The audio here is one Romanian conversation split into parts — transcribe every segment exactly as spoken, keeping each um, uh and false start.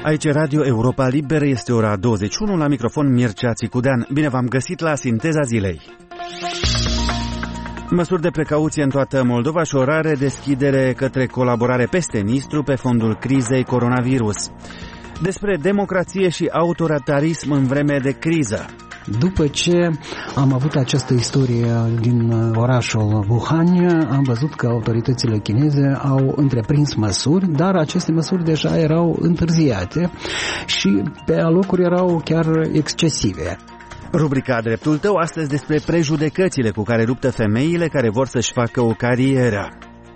Aici Radio Europa Liberă, este ora douăzeci și unu, la microfon Mircea Țicudean. Bine v-am găsit la Sinteza Zilei. Măsuri de precauție în toată Moldova și o rare deschidere către colaborare peste Nistru pe fondul crizei coronavirus. Despre democrație și autoritarism în vreme de criză. După ce am avut această istorie din orașul Wuhan, am văzut că autoritățile chineze au întreprins măsuri, dar aceste măsuri deja erau întârziate și pe alocuri erau chiar excesive. Rubrica Dreptul tău, astăzi despre prejudecățile cu care luptă femeile care vor să-și facă o carieră.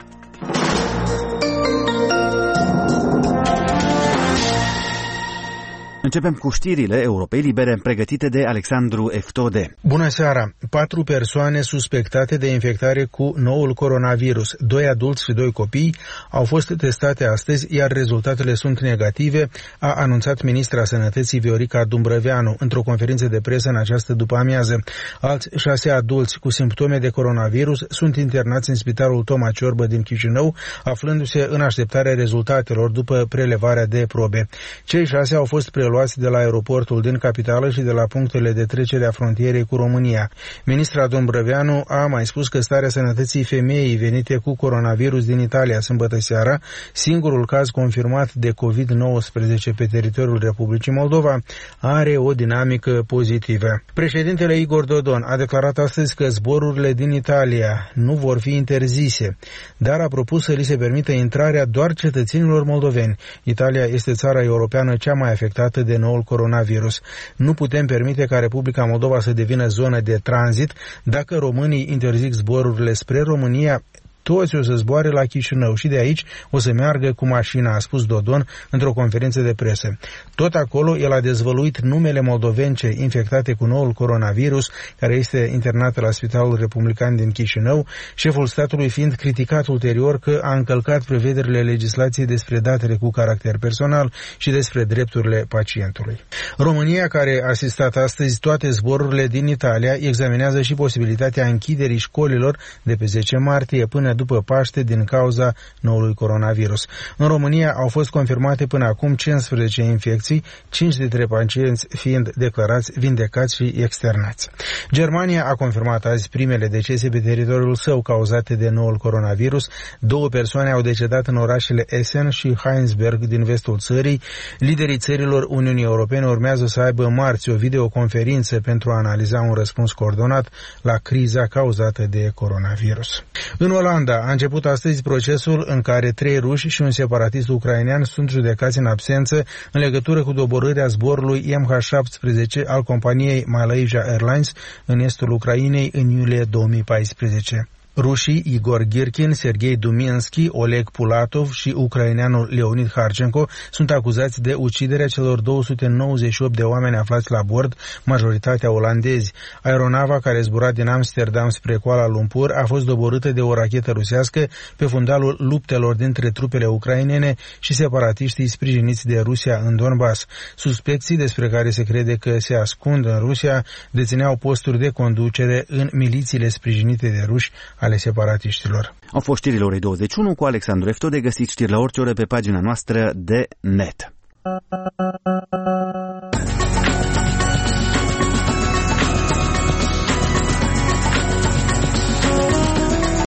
Începem cu știrile Europei Libere, pregătite de Alexandru Eftode. Bună seara! Patru persoane suspectate de infectare cu noul coronavirus, doi adulți și doi copii, au fost testate astăzi, iar rezultatele sunt negative, a anunțat ministra Sănătății Viorica Dumbrăveanu într-o conferință de presă în această după-amiază. Alți șase adulți cu simptome de coronavirus sunt internați în spitalul Toma Ciorbă din Chișinău, aflându-se în așteptarea rezultatelor după prelevarea de probe. Cei șase au fost preluați de la aeroportul din capitală și de la punctele de trecere a frontierei cu România. Ministra Dumbrăveanu a mai spus că starea sănătății femeii venite cu coronavirus din Italia sâmbătă seara, singurul caz confirmat de covid nouăsprezece pe teritoriul Republicii Moldova, are o dinamică pozitivă. Președintele Igor Dodon a declarat astăzi că zborurile din Italia nu vor fi interzise, dar a propus să li se permită intrarea doar cetățenilor moldoveni. Italia este țara europeană cea mai afectată de noul coronavirus. Nu putem permite ca Republica Moldova să devină zonă de tranzit dacă românii interzic zborurile spre România. Toți o să zboare la Chișinău și de aici o să meargă cu mașina, a spus Dodon într-o conferință de presă. Tot acolo el a dezvăluit numele moldovence infectate cu noul coronavirus, care este internată la Spitalul Republican din Chișinău, șeful statului fiind criticat ulterior că a încălcat prevederile legislației despre datele cu caracter personal și despre drepturile pacientului. România, care a asistat astăzi toate zborurile din Italia, examinează și posibilitatea închiderii școlilor de pe zece martie până după Paște din cauza noului coronavirus. În România au fost confirmate până acum cincisprezece infecții, cinci dintre pacienți fiind declarați vindecați și externați. Germania a confirmat azi primele decese pe teritoriul său cauzate de noul coronavirus. Două persoane au decedat în orașele Essen și Heinsberg din vestul țării. Liderii țărilor Uniunii Europene urmează să aibă marți o videoconferință pentru a analiza un răspuns coordonat la criza cauzată de coronavirus. În Olanda a început astăzi procesul în care trei ruși și un separatist ucrainean sunt judecați în absență în legătură cu doborârea zborului M H șaptesprezece al companiei Malaysia Airlines în estul Ucrainei în iulie două mii paisprezece. Rușii Igor Girkin, Sergei Duminski, Oleg Pulatov și ucraineanul Leonid Harchenko sunt acuzați de uciderea celor două sute nouăzeci și opt de oameni aflați la bord, majoritatea olandezi. Aeronava care zbura din Amsterdam spre Kuala Lumpur a fost doborâtă de o rachetă rusească pe fundalul luptelor dintre trupele ucrainene și separatiștii sprijiniți de Rusia în Donbass. Suspecții, despre care se crede că se ascund în Rusia, dețineau posturi de conducere în milițiile sprijinite de ruși ale separatiștilor. Au fost știrile orei douăzeci și unu cu Alexandru Eftode, găsiți știri la orice oră pe pagina noastră de net.